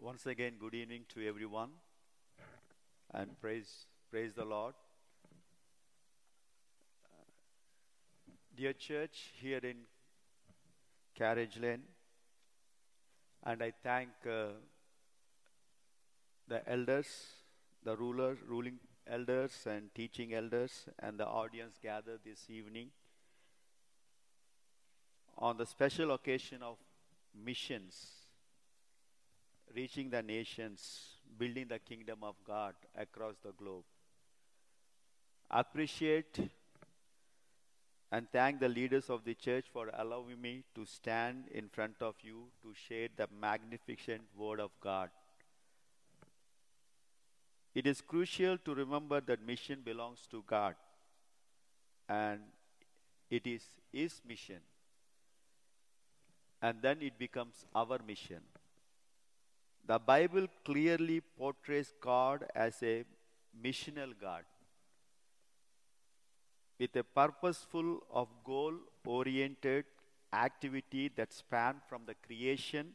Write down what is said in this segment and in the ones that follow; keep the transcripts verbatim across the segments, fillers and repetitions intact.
Once again, good evening to everyone, and praise praise the Lord. Dear church here in Carriage Lane, and I thank uh, the elders, the rulers, ruling elders and teaching elders, and the audience gathered this evening on the special occasion of missions, reaching the nations, building the kingdom of God across the globe. Appreciate and thank the leaders of the church for allowing me to stand in front of you to share the magnificent word of God. It is crucial to remember that mission belongs to God, and it is His mission, and then it becomes our mission. The Bible clearly portrays God as a missional God with a purposeful of goal-oriented activity that spans from the creation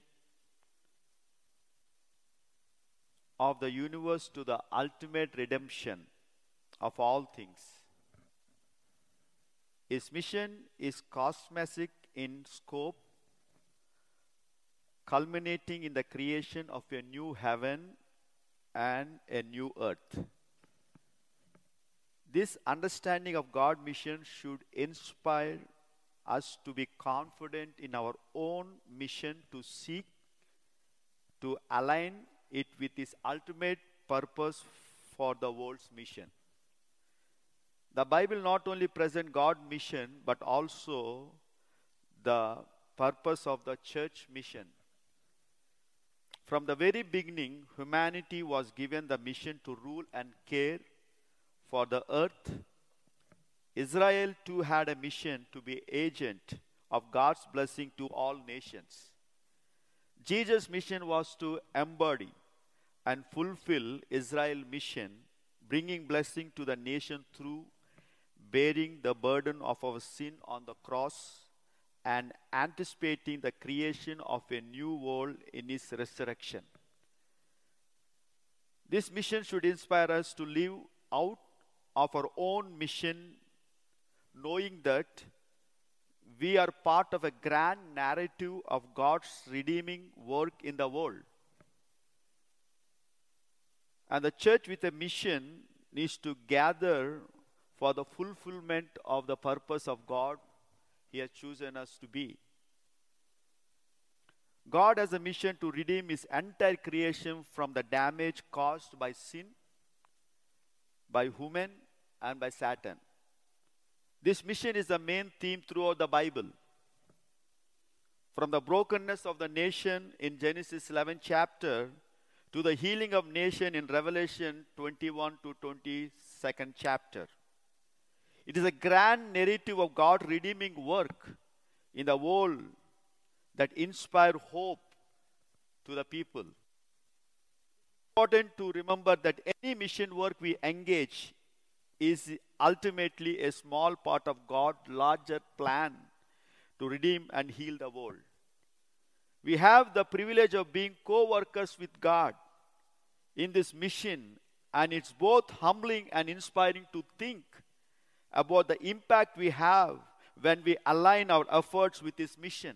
of the universe to the ultimate redemption of all things. His mission is cosmic in scope, culminating in the creation of a new heaven and a new earth. This understanding of God's mission should inspire us to be confident in our own mission to seek to align it with His ultimate purpose for the world's mission. The Bible not only presents God's mission, but also the purpose of the church mission. From the very beginning, humanity was given the mission to rule and care for the earth. Israel too had a mission to be agent of God's blessing to all nations. Jesus' mission was to embody and fulfill Israel's mission, bringing blessing to the nation through bearing the burden of our sin on the cross and anticipating the creation of a new world in His resurrection. This mission should inspire us to live out of our own mission, knowing that we are part of a grand narrative of God's redeeming work in the world. And the church with a mission needs to gather for the fulfillment of the purpose of God He has chosen us to be. God has a mission to redeem His entire creation from the damage caused by sin, by human, and by Satan. This mission is the main theme throughout the Bible. From the brokenness of the nation in Genesis eleventh chapter to the healing of nation in Revelation twenty-one to twenty-second chapter. It is a grand narrative of God's redeeming work in the world that inspires hope to the people. It's important to remember that any mission work we engage is ultimately a small part of God's larger plan to redeem and heal the world. We have the privilege of being co-workers with God in this mission, and it's both humbling and inspiring to think about the impact we have when we align our efforts with His mission.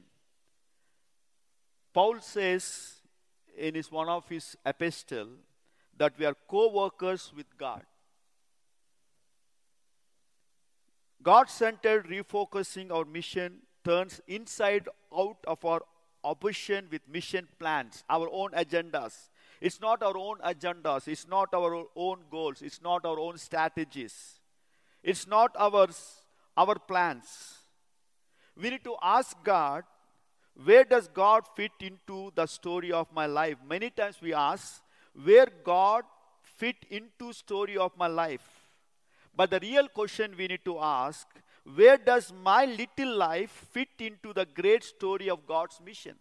Paul says in his, one of his epistles that we are co-workers with God. God-centered refocusing our mission turns inside out of our obsession with mission plans, our own agendas. It's not our own agendas. It's not our own goals. It's not our own strategies. It's not ours, our plans. We need to ask God, where does God fit into the story of my life? Many times we ask, where God fit into story of my life? But the real question we need to ask, where does my little life fit into the great story of God's mission?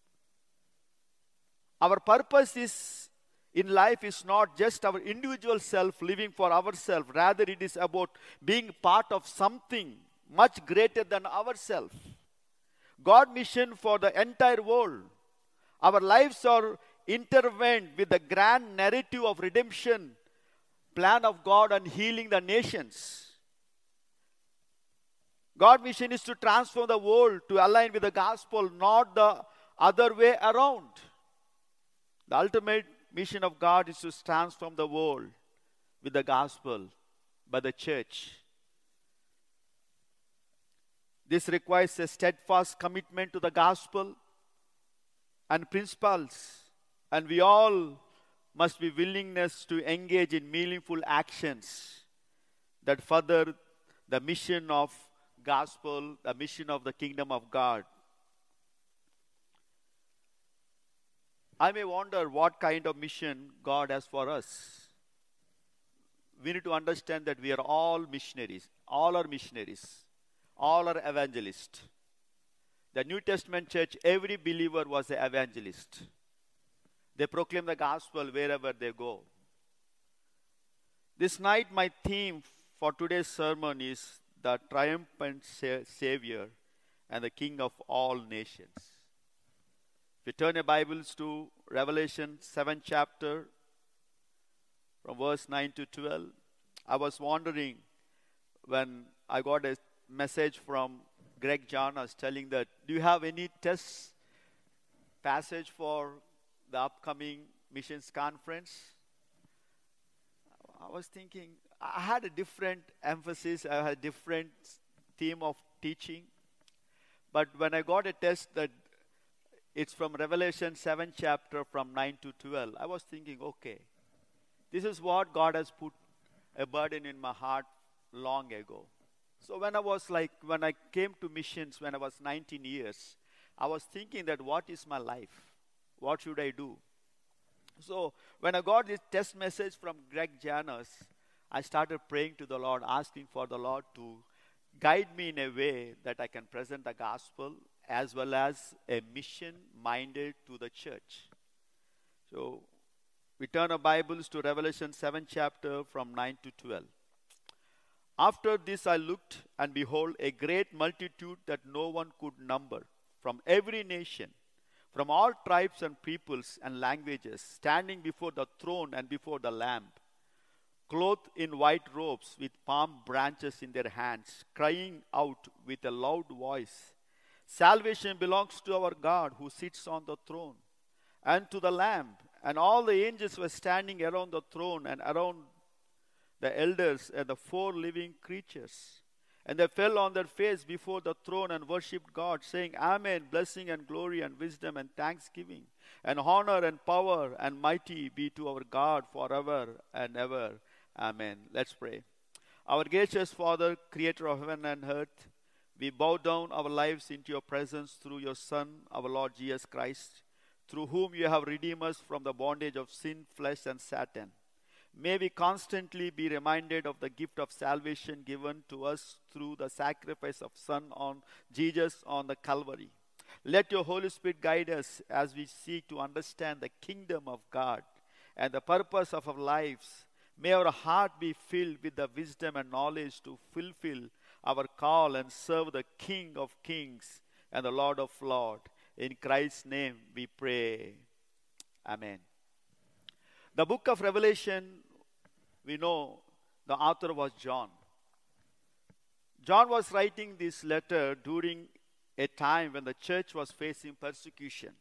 Our purpose is in life is not just our individual self living for ourselves. Rather, it is about being part of something much greater than ourselves. God's mission for the entire world. Our lives are intervened with the grand narrative of redemption, plan of God and healing the nations. God's mission is to transform the world to align with the gospel, not the other way around. The ultimate mission of God is to transform the world with the gospel by the church. This requires a steadfast commitment to the gospel and principles, and we all must be willingness to engage in meaningful actions that further the mission of gospel, the mission of the kingdom of God. I may wonder what kind of mission God has for us. We need to understand that we are all missionaries. All are missionaries. All are evangelists. The New Testament church, every believer was an evangelist. They proclaim the gospel wherever they go. This night, my theme for today's sermon is the triumphant Savior and the King of all nations. If you turn your Bibles to Revelation seventh chapter, from verse nine to twelve, I was wondering when I got a message from Greg Jonas telling that, do you have any test passage for the upcoming missions conference? I was thinking, I had a different emphasis, I had a different theme of teaching. But when I got a test that it's from Revelation seventh chapter from nine to twelve, I was thinking, okay, this is what God has put a burden in my heart long ago. So when I was like, when I came to missions when I was nineteen years, I was thinking that what is my life? What should I do? So when I got this test message from Greg Janos, I started praying to the Lord, asking for the Lord to guide me in a way that I can present the gospel as well as a mission minded to the church. So we turn our Bibles to Revelation seventh chapter from nine to twelve. After this I looked, and behold, a great multitude that no one could number, from every nation, from all tribes and peoples and languages, standing before the throne and before the Lamb, clothed in white robes with palm branches in their hands, crying out with a loud voice, "Salvation belongs to our God who sits on the throne, and to the Lamb." And all the angels were standing around the throne and around the elders and the four living creatures. And they fell on their face before the throne and worshipped God, saying, "Amen, blessing and glory and wisdom and thanksgiving, and honor and power and mighty be to our God forever and ever. Amen." Let's pray. Our gracious Father, creator of heaven and earth, we bow down our lives into your presence through your Son, our Lord Jesus Christ, through whom you have redeemed us from the bondage of sin, flesh, and Satan. May we constantly be reminded of the gift of salvation given to us through the sacrifice of Son on Jesus on the Calvary. Let your Holy Spirit guide us as we seek to understand the kingdom of God and the purpose of our lives. May our heart be filled with the wisdom and knowledge to fulfill our call and serve the King of Kings and the Lord of Lords. In Christ's name we pray. Amen. The book of Revelation, we know the author was John. John was writing this letter during a time when the church was facing persecution.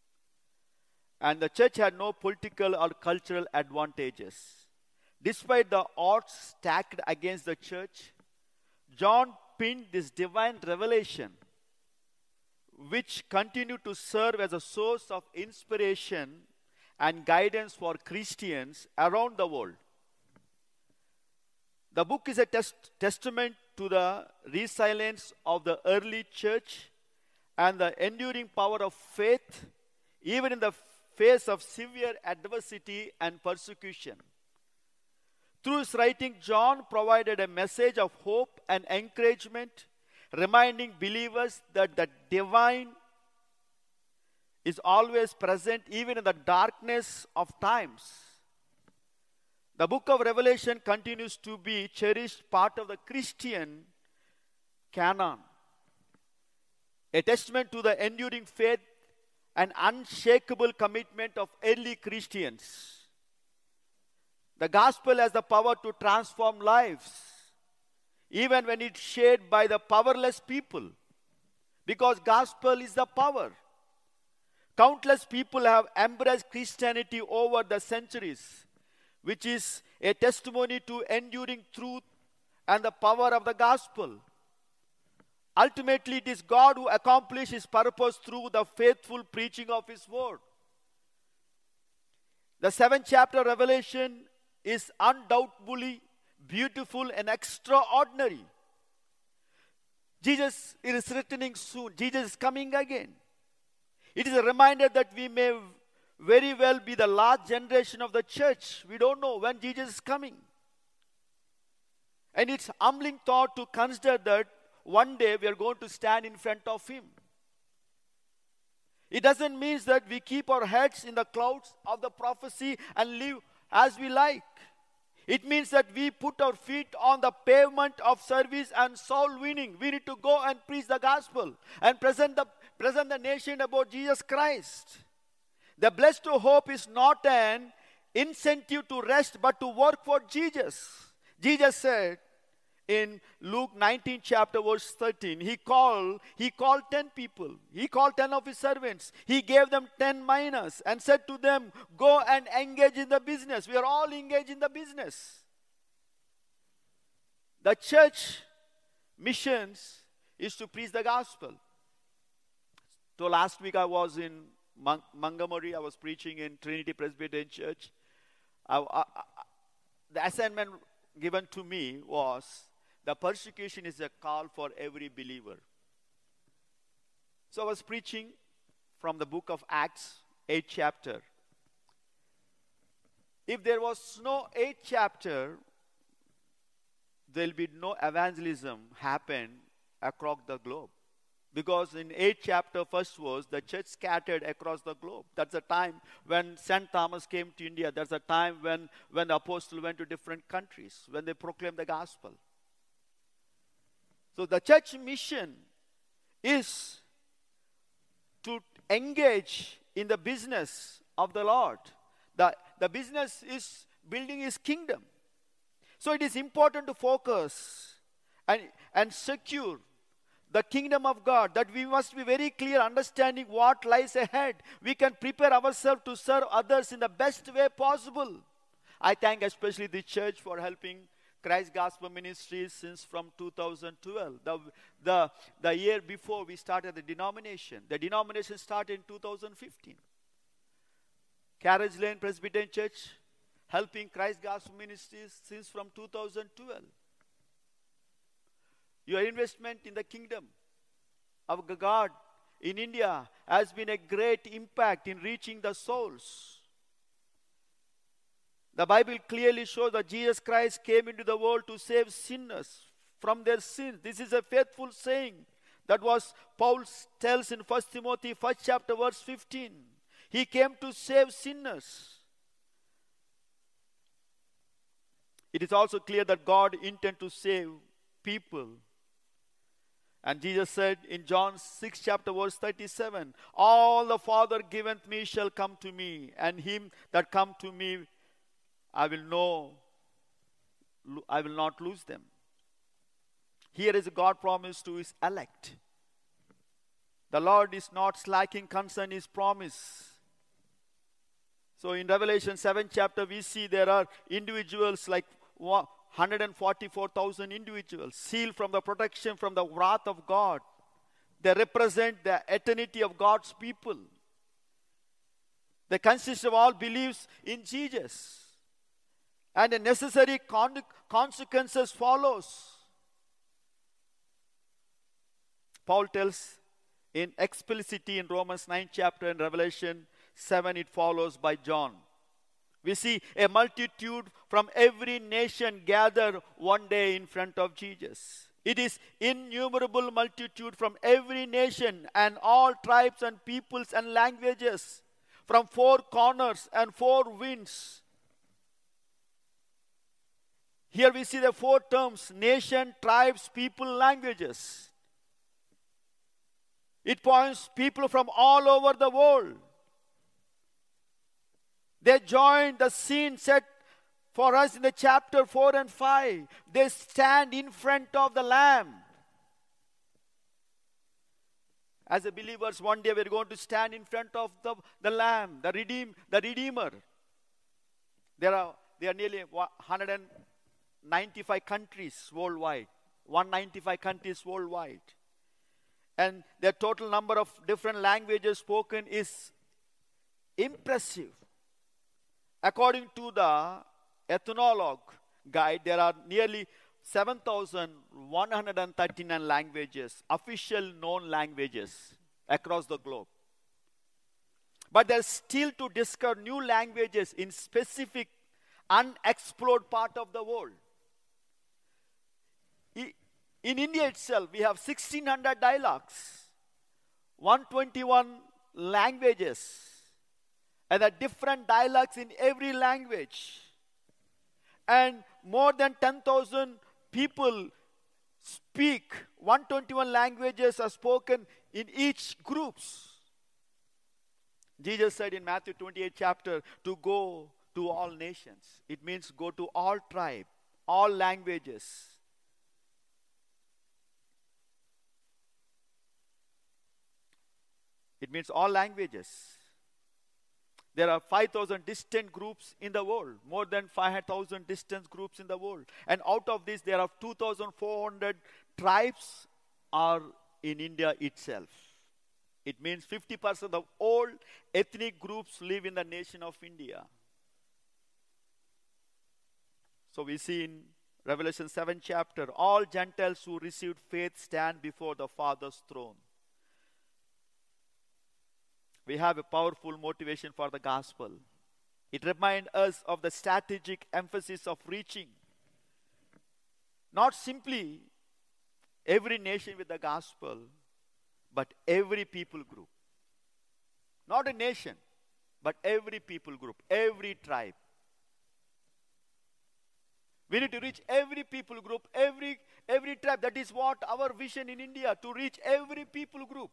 And the church had no political or cultural advantages. Despite the odds stacked against the church, John penned this divine revelation, which continued to serve as a source of inspiration and guidance for Christians around the world. The book is a test- testament to the resilience of the early church and the enduring power of faith, even in the face of severe adversity and persecution. Through his writing, John provided a message of hope and encouragement, reminding believers that the divine is always present even in the darkness of times. The book of Revelation continues to be a cherished part of the Christian canon, a testament to the enduring faith an unshakable commitment of early Christians. The gospel has the power to transform lives, even when it's shared by the powerless people, because gospel is the power. Countless people have embraced Christianity over the centuries, which is a testimony to enduring truth and the power of the gospel. Ultimately, it is God who accomplishes His purpose through the faithful preaching of His word. The seventh chapter of Revelation is undoubtedly beautiful and extraordinary. Jesus is returning soon. Jesus is coming again. It is a reminder that we may very well be the last generation of the church. We don't know when Jesus is coming. And it's humbling thought to consider that one day we are going to stand in front of Him. It doesn't mean that we keep our heads in the clouds of the prophecy and live as we like. It means that we put our feet on the pavement of service and soul winning. We need to go and preach the gospel and present the, present the nation about Jesus Christ. The blessed hope is not an incentive to rest, but to work for Jesus. Jesus said in Luke nineteen chapter verse thirteen, he called, he called ten people. He called ten of his servants. He gave them ten minas and said to them, go and engage in the business. We are all engaged in the business. The church missions is to preach the gospel. So last week I was in Mon- Montgomery. I was preaching in Trinity Presbyterian Church. I, I, I, the assignment given to me was, the persecution is a call for every believer. So I was preaching from the book of Acts, eighth chapter. If there was no eighth chapter, there will be no evangelism happen across the globe. Because in eighth chapter, first verse, the church scattered across the globe. That's the time when Saint Thomas came to India. That's the time when, when the apostle went to different countries, when they proclaimed the gospel. So the church mission is to engage in the business of the Lord. The, the business is building His kingdom. So it is important to focus and, and secure the kingdom of God, that we must be very clear understanding what lies ahead. We can prepare ourselves to serve others in the best way possible. I thank especially the church for helping Christ Gospel Ministries since from two thousand twelve. The, the, the year before we started the denomination. The denomination started in two thousand fifteen. Carriage Lane Presbyterian Church helping Christ Gospel Ministries since from two thousand twelve. Your investment in the kingdom of God in India has been a great impact in reaching the souls. The Bible clearly shows that Jesus Christ came into the world to save sinners from their sins. This is a faithful saying that was Paul tells in First Timothy first chapter verse fifteen. He came to save sinners. It is also clear that God intends to save people. And Jesus said in John six chapter verse thirty-seven, all the Father giveth me shall come to me, and him that come to me I will know, I will not lose them. Here is a God promise to His elect. The Lord is not slacking concerning His promise. So in Revelation seven chapter we see there are individuals like one hundred forty-four thousand individuals sealed from the protection from the wrath of God. They represent the eternity of God's people. They consist of all beliefs in Jesus. And the necessary con- consequences follows. Paul tells in explicitly in Romans nine chapter and Revelation seven it follows by John. We see a multitude from every nation gather one day in front of Jesus. It is innumerable multitude from every nation and all tribes and peoples and languages, from four corners and four winds. Here we see the four terms: nation, tribes, people, languages. It points people from all over the world. They join the scene set for us in the chapter four and five. They stand in front of the Lamb. As a believers, one day we're going to stand in front of the, the Lamb, the redeem, the Redeemer. There are, there are nearly one hundred ninety-five countries worldwide. one hundred ninety-five countries worldwide. And the total number of different languages spoken is impressive. According to the Ethnologue guide, there are nearly seven thousand one hundred thirty-nine languages, official known languages across the globe. But there's still to discover new languages in specific unexplored part of the world. In India itself, we have sixteen hundred dialects, one hundred twenty-one languages, and there are different dialects in every language. And more than ten thousand people speak, one hundred twenty-one languages are spoken in each groups. Jesus said in Matthew twenty-eight chapter to go to all nations. It means go to all tribes, all languages. It means all languages. There are five thousand distant groups in the world, more than five thousand distant groups in the world. And out of this, there are two thousand four hundred tribes are in India itself. It means fifty percent of all ethnic groups live in the nation of India. So we see in Revelation seven chapter, all Gentiles who received faith stand before the Father's throne. We have a powerful motivation for the gospel. It reminds us of the strategic emphasis of reaching not simply every nation with the gospel, but every people group. Not a nation, but every people group, every tribe. We need to reach every people group, every, every tribe. That is what our vision in India, to reach every people group.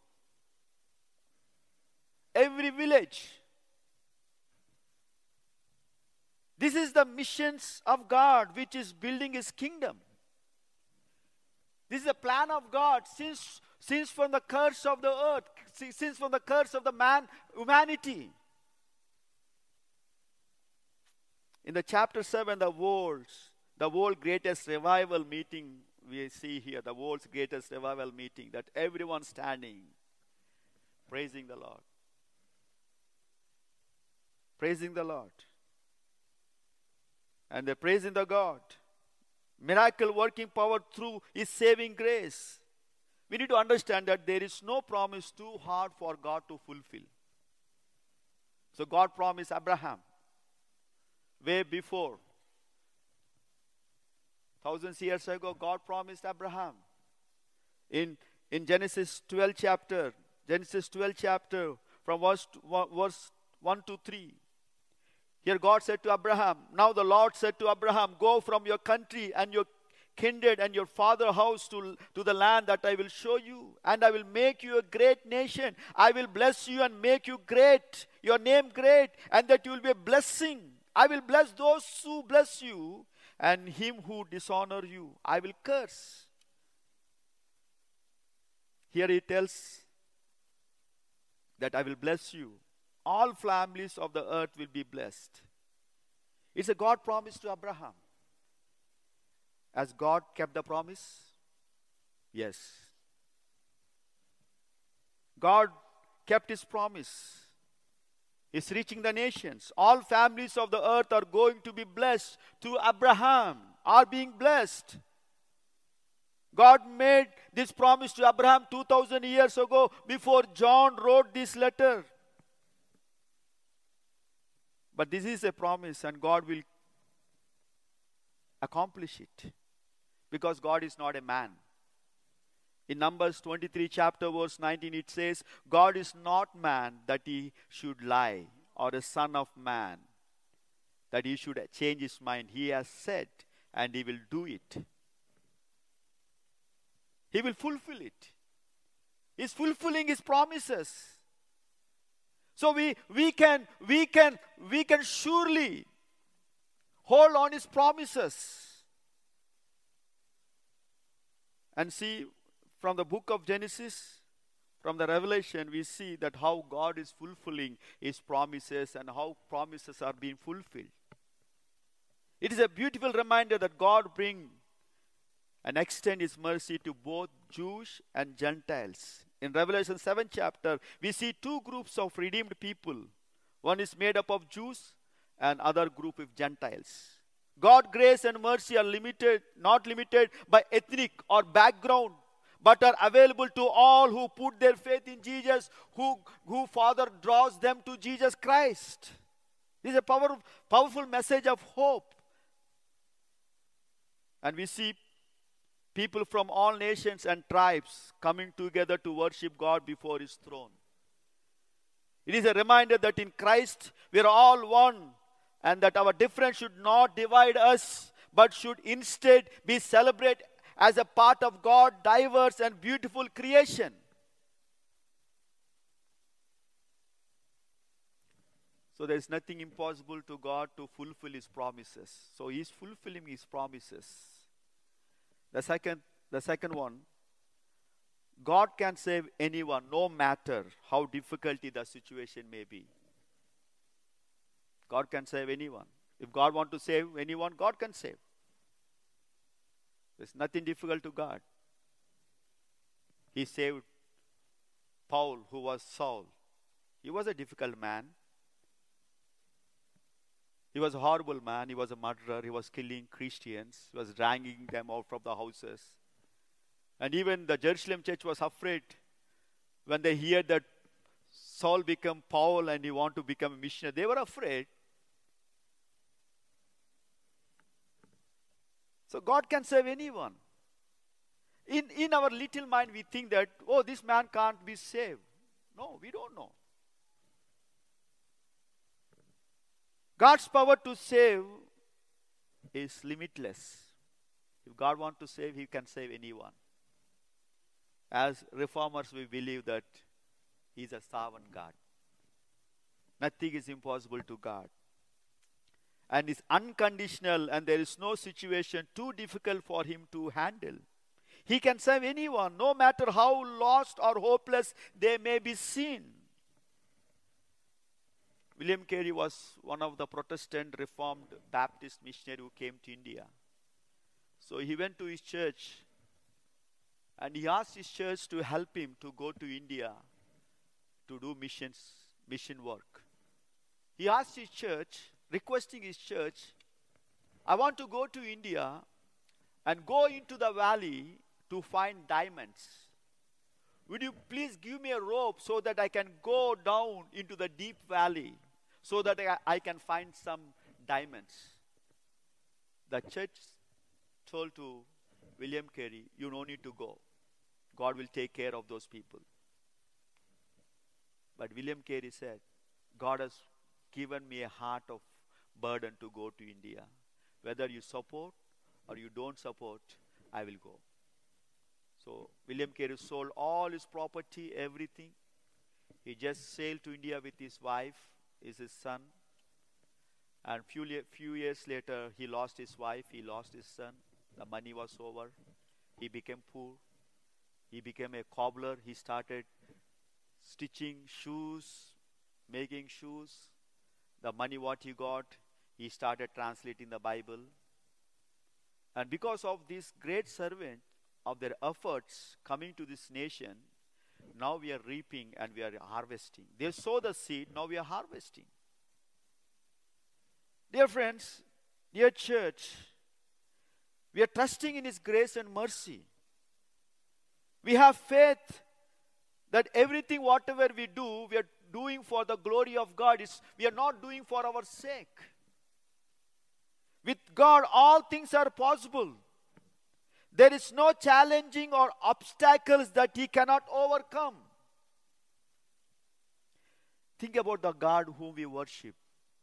Every village. This is the missions of God, which is building His kingdom. This is the plan of God since, since from the curse of the earth, since from the curse of the man, humanity. In the chapter seven, the world's, the world greatest revival meeting we see here, the world's greatest revival meeting, that everyone standing, praising the Lord. Praising the Lord. And they're praising the God. Miracle working power through His saving grace. We need to understand that there is no promise too hard for God to fulfill. So God promised Abraham way before. Thousands years ago, God promised Abraham. In, in Genesis twelve chapter, Genesis twelve chapter, from verse, verse one to three. Here God said to Abraham, now the Lord said to Abraham, go from your country and your kindred and your father's house to, to the land that I will show you. And I will make you a great nation. I will bless you and make you great, your name great, and that you will be a blessing. I will bless those who bless you, and him who dishonor you, I will curse. Here He tells that I will bless you. All families of the earth will be blessed. It's a God promise to Abraham. Has God kept the promise? Yes. God kept His promise. He's reaching the nations. All families of the earth are going to be blessed. Through Abraham, are being blessed. God made this promise to Abraham two thousand years ago before John wrote this letter. But this is a promise, and God will accomplish it. Because God is not a man. In Numbers twenty-three chapter verse nineteen it says, God is not man that He should lie, or a son of man that He should change His mind. He has said, and He will do it. He will fulfill it. He's fulfilling His promises. So we, we can we can we can surely hold on His promises. And see, from the book of Genesis, from the Revelation, we see that how God is fulfilling His promises and how promises are being fulfilled. It is a beautiful reminder that God brings and extend His mercy to both Jews and Gentiles. In Revelation seventh chapter, we see two groups of redeemed people. One is made up of Jews and other group of Gentiles. God's grace and mercy are limited, not limited by ethnic or background, but are available to all who put their faith in Jesus, who, who Father draws them to Jesus Christ. This is a power, powerful message of hope. And we see people from all nations and tribes coming together to worship God before His throne. It is a reminder that in Christ we are all one, and that our difference should not divide us, but should instead be celebrated as a part of God's diverse and beautiful creation. So there is nothing impossible to God to fulfill His promises. So He is fulfilling His promises. The second, the second one, God can save anyone, no matter how difficult the situation may be. God can save anyone. If God wants to save anyone, God can save. There's nothing difficult to God. He saved Paul, who was Saul. He was a difficult man. He was a horrible man. He was a murderer. He was killing Christians. He was dragging them out from the houses. And even the Jerusalem church was afraid when they heard that Saul became Paul and he wanted to become a missionary. They were afraid. So God can save anyone. In, in our little mind, we think that, oh, this man can't be saved. No, we don't know. God's power to save is limitless. If God wants to save, He can save anyone. As reformers, we believe that He is a sovereign God. Nothing is impossible to God. And is unconditional, and there is no situation too difficult for Him to handle. He can save anyone, no matter how lost or hopeless they may be seen. William Carey was one of the Protestant Reformed Baptist missionaries who came to India. So he went to his church and he asked his church to help him to go to India to do missions, mission work. He asked his church, requesting his church, I want to go to India and go into the valley to find diamonds. Would you please give me a rope so that I can go down into the deep valley so that I, I can find some diamonds? The church told to William Carey, you don't need to go. God will take care of those people. But William Carey said, God has given me a heart of burden to go to India. Whether you support or you don't support, I will go. So William Carey sold all his property, everything. He just sailed to India with his wife, is his son. And few, few years later, he lost his wife, he lost his son. The money was over. He became poor. He became a cobbler. He started stitching shoes, making shoes. The money what he got, he started translating the Bible. And because of this great servant, of their efforts coming to this nation, now we are reaping and we are harvesting. They sow the seed, now we are harvesting. Dear friends, dear church, we are trusting in His grace and mercy. We have faith that everything, whatever we do, we are doing for the glory of God. It's, we are not doing for our sake. With God, all things are possible. There is no challenging or obstacles that He cannot overcome. Think about the God whom we worship.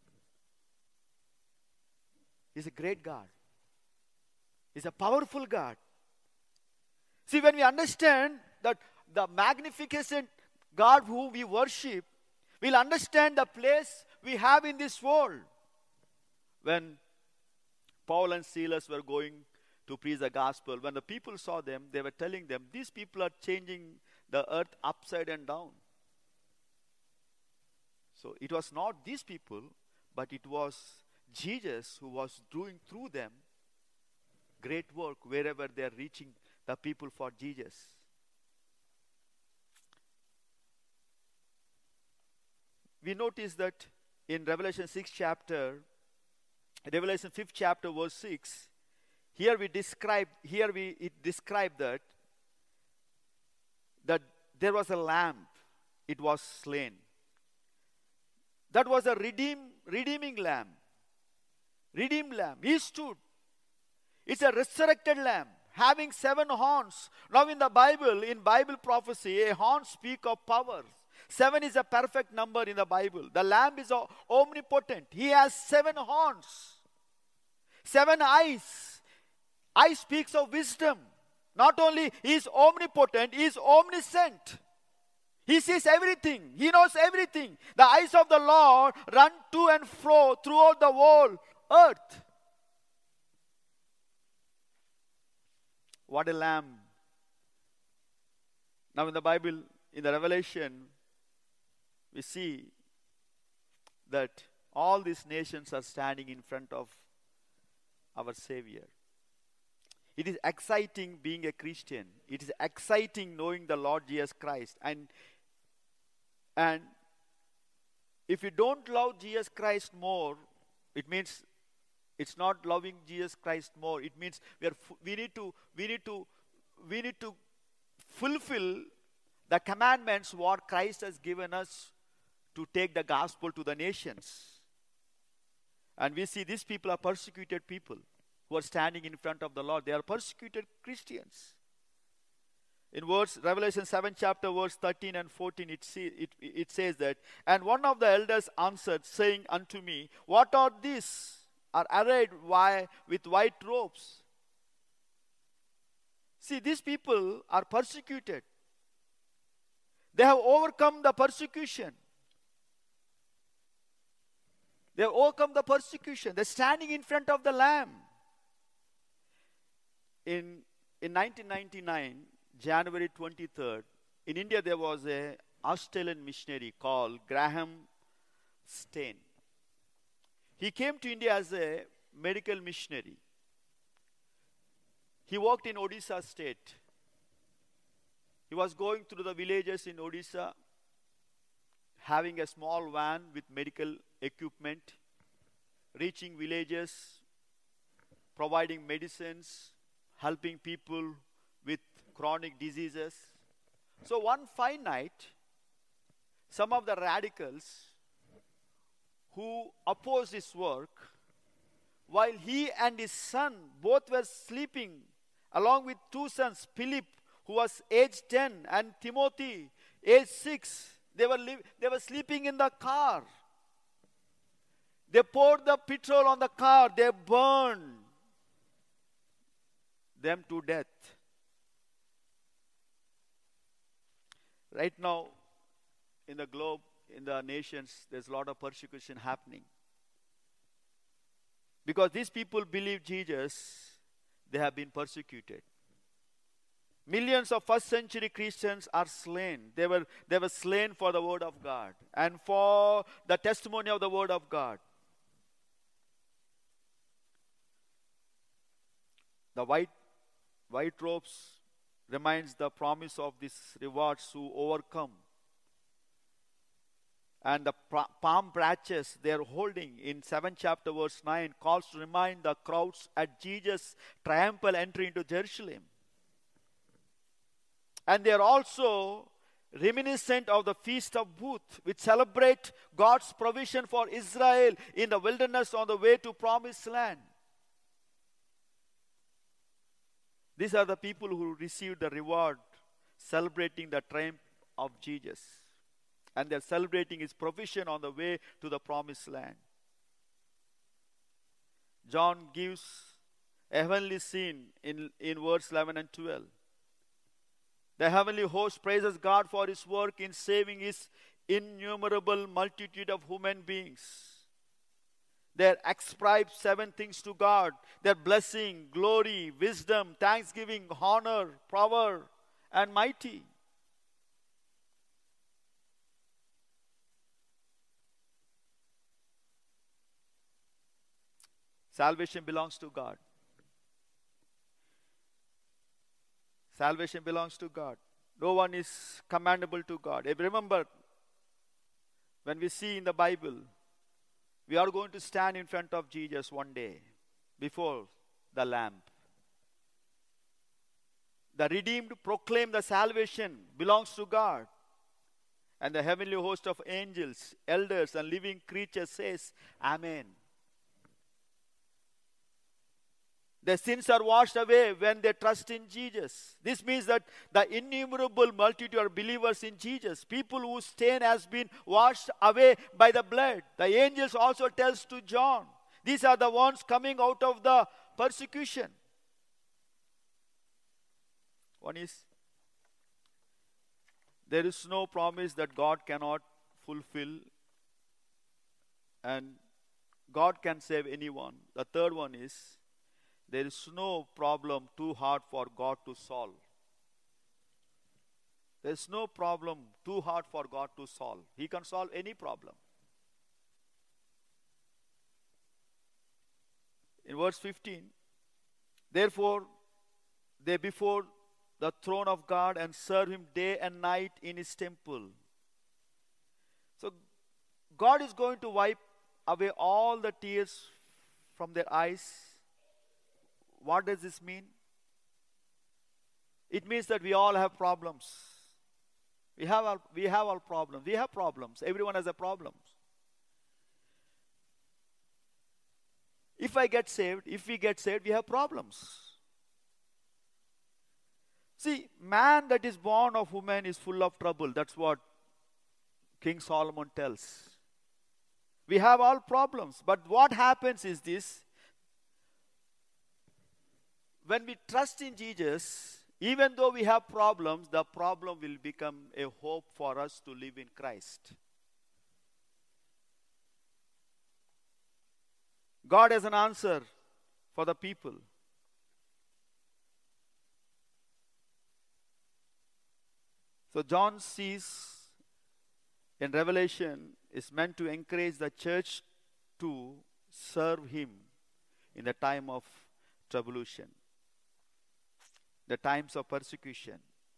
He's a great God. He's a powerful God. See, when we understand that the magnificent God whom we worship, we'll understand the place we have in this world. When Paul and Silas were going to preach the gospel, when the people saw them, they were telling them, these people are changing the earth upside and down. So it was not these people, but it was Jesus who was doing through them great work wherever they are reaching the people for Jesus. We notice that in Revelation sixth chapter, Revelation fifth chapter verse six, here we describe, here we it describe that, that there was a lamb, it was slain. That was a redeem, redeeming lamb. Redeemed lamb. He stood. It's a resurrected lamb having seven horns. Now in the Bible, in Bible prophecy, a horn speak of power. Seven is a perfect number in the Bible. The lamb is omnipotent. He has seven horns. Seven eyes. Eye speaks of wisdom. Not only he is omnipotent, he is omniscient. He sees everything. He knows everything. The eyes of the Lord run to and fro throughout the whole earth. What a lamb. Now in the Bible, in the Revelation, we see that all these nations are standing in front of our Savior. It is exciting being a Christian. It is exciting knowing the Lord Jesus Christ. And, and if you don't love Jesus Christ more, it means it's not loving Jesus Christ more. It means we are we need to we need to we need to fulfill the commandments what Christ has given us to take the gospel to the nations. And we see these people are persecuted people who are standing in front of the Lord. They are persecuted Christians. In verse Revelation seven chapter verse thirteen and fourteen, it, see, it, it says that, and one of the elders answered, saying unto me, what are these? Are arrayed why, with white robes. See, these people are persecuted. They have overcome the persecution. They have overcome the persecution. They're standing in front of the Lamb. In, in nineteen ninety-nine, January twenty-third, in India there was a Australian missionary called Graham Stain. He came to India as a medical missionary. He worked in Odisha state. He was going through the villages in Odisha, having a small van with medical equipment, reaching villages, providing medicines, helping people with chronic diseases. So one fine night, some of the radicals who opposed his work, while he and his son both were sleeping, along with two sons, Philip, who was age ten, and Timothy, age six, they were, li- they were sleeping in the car. They poured the petrol on the car. They burned them to death. Right now, in the globe, in the nations, there's a lot of persecution happening. Because these people believe Jesus, they have been persecuted. Millions of first century Christians are slain. They were, they were slain for the word of God and for the testimony of the word of God. The white, white robes reminds the promise of these rewards who overcome. And the palm branches they are holding in seventh chapter verse nine calls to remind the crowds at Jesus' triumphal entry into Jerusalem. And they are also reminiscent of the Feast of Booth, which celebrate God's provision for Israel in the wilderness on the way to Promised Land. These are the people who received the reward, celebrating the triumph of Jesus. And they're celebrating his provision on the way to the Promised Land. John gives a heavenly scene in, in verse eleven and twelve. The heavenly host praises God for his work in saving his innumerable multitude of human beings. They ascribe seven things to God: their blessing, glory, wisdom, thanksgiving, honor, power, and mighty. Salvation belongs to God. Salvation belongs to God. No one is commendable to God. If remember, when we see in the Bible, we are going to stand in front of Jesus one day before the Lamb. The redeemed proclaim the salvation belongs to God. And the heavenly host of angels, elders, and living creatures says, Amen. Their sins are washed away when they trust in Jesus. This means that the innumerable multitude of believers in Jesus, people whose stain has been washed away by the blood. The angels also tells to John, these are the ones coming out of the persecution. One is, there is no promise that God cannot fulfill, and God can save anyone. The third one is, there is no problem too hard for God to solve. There is no problem too hard for God to solve. He can solve any problem. In verse fifteen, therefore, they before the throne of God and serve him day and night in his temple. So, God is going to wipe away all the tears from their eyes. What does this mean? It means that we all have problems. We have our, we have our problems. We have problems. Everyone has a problem. If I get saved, if we get saved, we have problems. See, man that is born of woman is full of trouble. That's what King Solomon tells. We have all problems. But what happens is this: when we trust in Jesus, even though we have problems, the problem will become a hope for us to live in Christ. God has an answer for the people. So John sees in Revelation is meant to encourage the church to serve him in the time of tribulation, the times of persecution.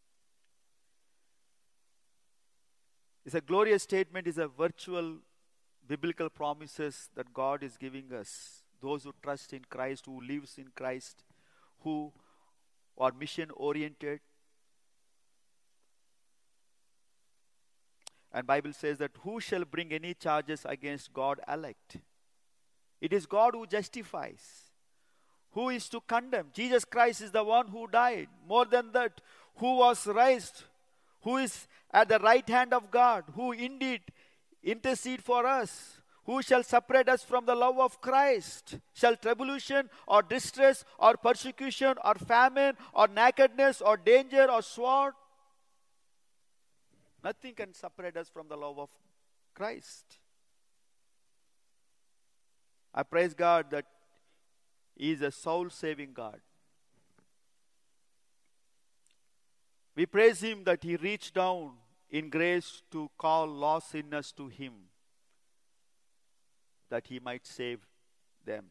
It's a glorious statement, it's a virtual biblical promises that God is giving us. Those who trust in Christ, who lives in Christ, who are mission oriented. And Bible says that who shall bring any charges against God elect? It is God who justifies. Who is to condemn? Jesus Christ is the one who died. More than that, who was raised, who is at the right hand of God, who indeed intercede for us. Who shall separate us from the love of Christ? Shall tribulation or distress or persecution or famine or nakedness or danger or sword? Nothing can separate us from the love of Christ. I praise God that He is a soul-saving God. We praise Him that He reached down in grace to call lost sinners to Him, that He might save them.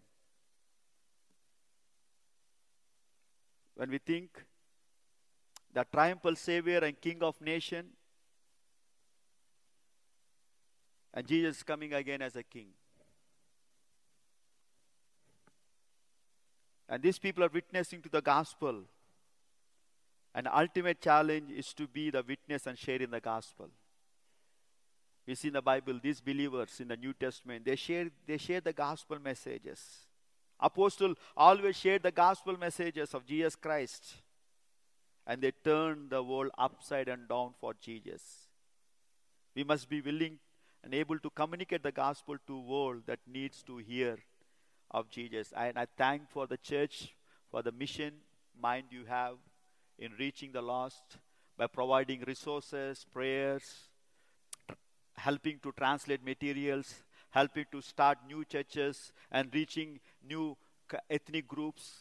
When we think the triumphal Savior and King of nation, and Jesus coming again as a King. And these people are witnessing to the gospel. And the ultimate challenge is to be the witness and share in the gospel. We see in the Bible, these believers in the New Testament, they share, they share the gospel messages. Apostles always shared the gospel messages of Jesus Christ. And they turned the world upside and down for Jesus. We must be willing and able to communicate the gospel to a world that needs to hear of Jesus. And I thank for the church, for the mission mind you have in reaching the lost. by providing resources, prayers, helping to translate materials, helping to start new churches, and reaching new ethnic groups.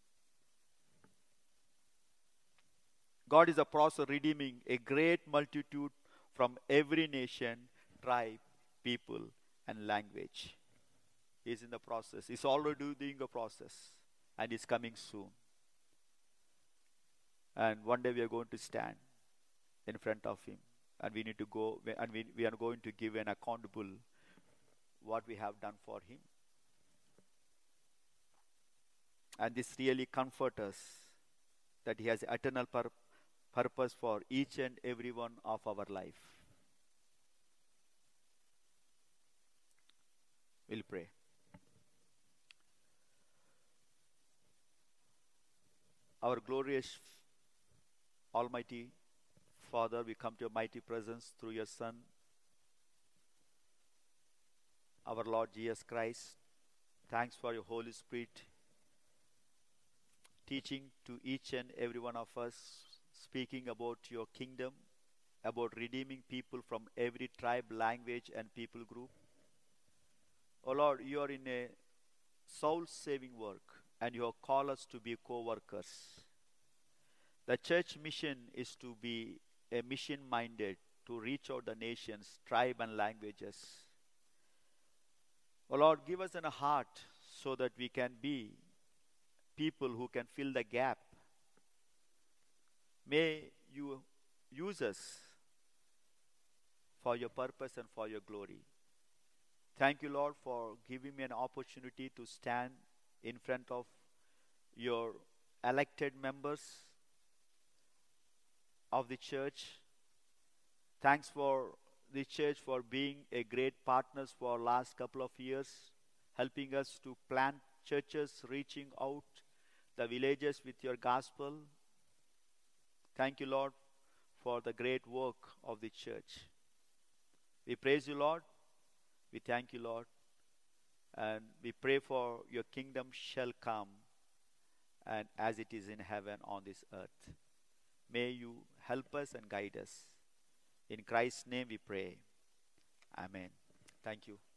God is a process of redeeming a great multitude from every nation, tribe, people, and language. He's in the process. He's already doing a process, and he's coming soon. And one day we are going to stand in front of him, and we need to go, and we, we are going to give an accountable what we have done for him. And this really comforts us that he has eternal pur- purpose for each and every one of our life. We'll pray. Our glorious Almighty Father, we come to your mighty presence through your Son, our Lord Jesus Christ. Thanks for your Holy Spirit teaching to each and every one of us, speaking about your kingdom, about redeeming people from every tribe, language, and people group. Oh Lord, you are in a soul-saving work, and you have called us to be co-workers. The church mission is to be a mission-minded, to reach out the nations, tribe, and languages. Oh Lord, give us a heart so that we can be people who can fill the gap. May you use us for your purpose and for your glory. Thank you, Lord, for giving me an opportunity to stand in front of your elected members of the church. Thanks for the church for being a great partners for last couple of years, helping us to plant churches, reaching out the villages with your gospel. Thank you, Lord, for the great work of the church. We praise you, Lord. We thank you, Lord. And we pray for your kingdom shall come, and as it is in heaven on this earth. May you help us and guide us. In Christ's name we pray. Amen. Thank you.